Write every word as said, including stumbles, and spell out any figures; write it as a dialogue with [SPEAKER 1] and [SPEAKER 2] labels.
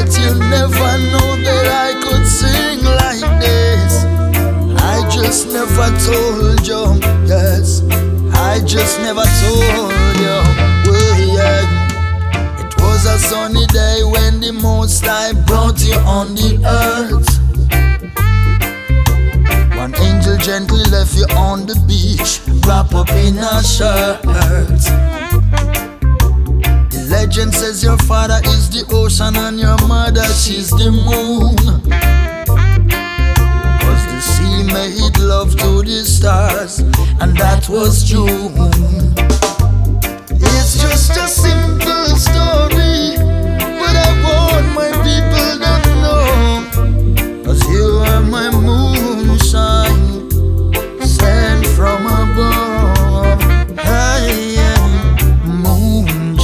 [SPEAKER 1] But you never know that I could sing like this. I just never told you, yes. I just never told you, well, yeah. It was a sunny day when the Most High brought you on the earth. One angel gently left you on the beach, wrapped up in a shirt. The legend says your father is the ocean and your mother, she's the moon. Cause the sea made love to the stars, and that was June. It's just a simple